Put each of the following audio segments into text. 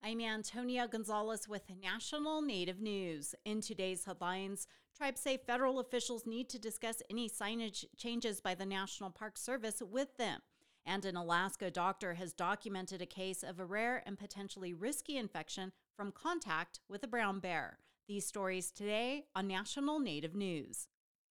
I'm Antonia Gonzalez with National Native News. In today's headlines, tribes say federal officials need to discuss any signage changes by the National Park Service with them. And an Alaska doctor has documented a case of a rare and potentially risky infection from contact with a brown bear. These stories today on National Native News.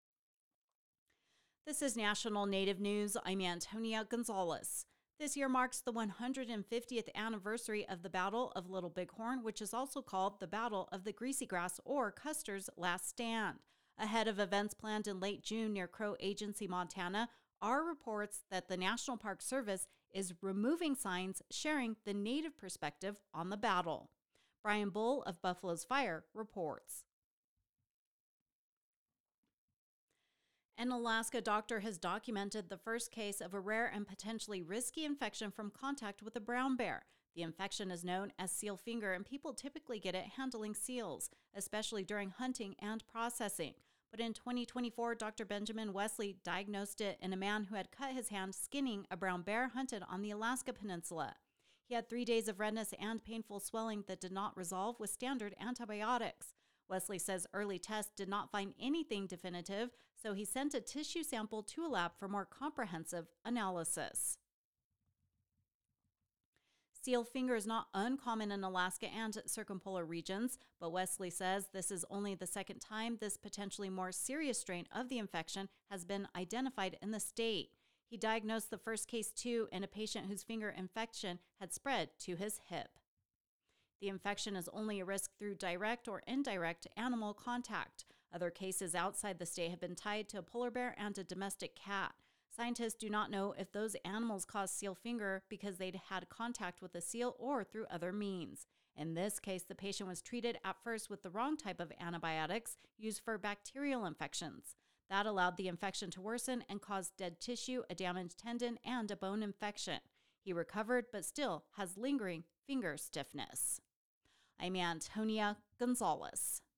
This is National Native News. I'm Antonia Gonzalez. This year marks the 150th anniversary of the Battle of Little Bighorn, which is also called the Battle of the Greasy Grass or Custer's Last Stand. Ahead of events planned in late June near Crow Agency, Montana, are reports that the National Park Service is removing signs sharing the Native perspective on the battle. Brian Bull of Buffalo's Fire reports. An Alaska doctor has documented the first case of a rare and potentially risky infection from contact with a brown bear. The infection is known as seal finger, and people typically get it handling seals, especially during hunting and processing. But in 2024, Dr. Benjamin Wesley diagnosed it in a man who had cut his hand skinning a brown bear hunted on the Alaska Peninsula. He had 3 days of redness and painful swelling that did not resolve with standard antibiotics. Wesley says early tests did not find anything definitive, so he sent a tissue sample to a lab for more comprehensive analysis. Seal finger is not uncommon in Alaska and circumpolar regions, but Wesley says this is only the second time this potentially more serious strain of the infection has been identified in the state. He diagnosed the first case too in a patient whose finger infection had spread to his hip. The infection is only a risk through direct or indirect animal contact. Other cases outside the state have been tied to a polar bear and a domestic cat. Scientists do not know if those animals caused seal finger because they'd had contact with a seal or through other means. In this case, the patient was treated at first with the wrong type of antibiotics used for bacterial infections. That allowed the infection to worsen and caused dead tissue, a damaged tendon, and a bone infection. He recovered but still has lingering finger stiffness. I'm Antonia Gonzalez.